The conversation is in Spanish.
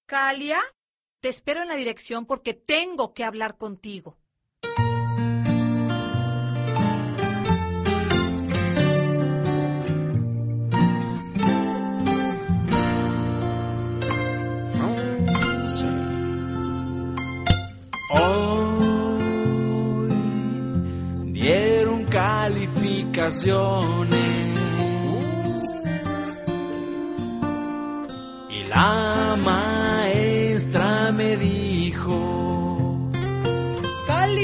Calia, te espero en la dirección porque tengo que hablar contigo. Hoy dieron calificaciones y la maestra me dijo: